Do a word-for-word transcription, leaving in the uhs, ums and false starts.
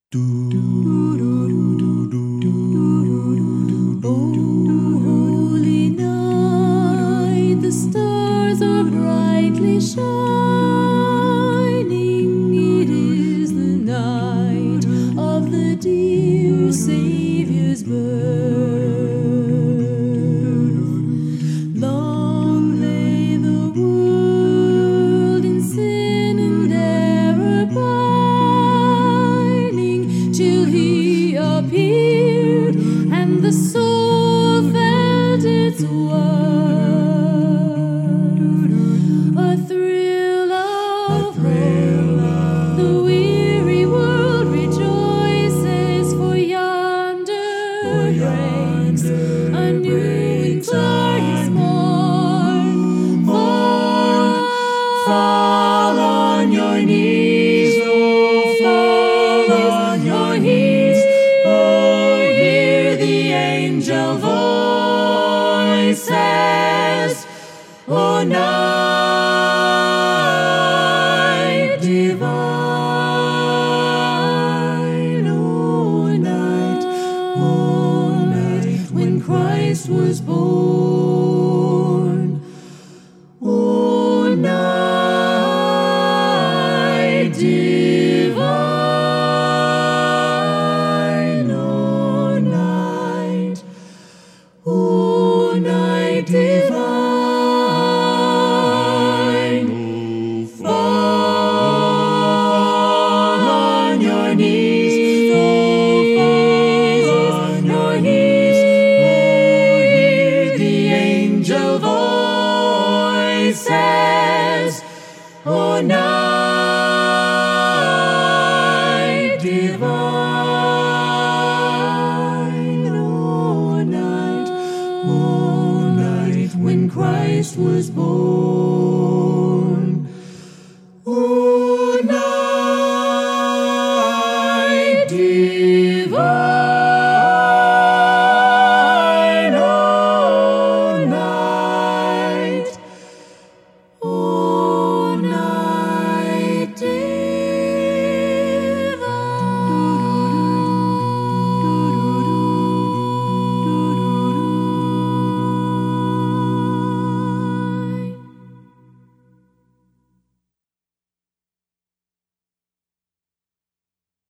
Holy night, the stars are brightly shining. It is the night of the dear Savior's birth. Long lay the world in sin and error pining, till He appeared and the soul felt its worth. A thrill of hope, the weary world rejoices, for yonder breaks a new and glorious morn. Fall, fall on your knees, oh, fall on your knees. Oh, hear the angel voices. O night divine, O night, O night, when Christ was born. O night divine, O night, O night divine. Fall on your knees, oh, fall on your knees. Oh, hear the angel voices. Oh, night.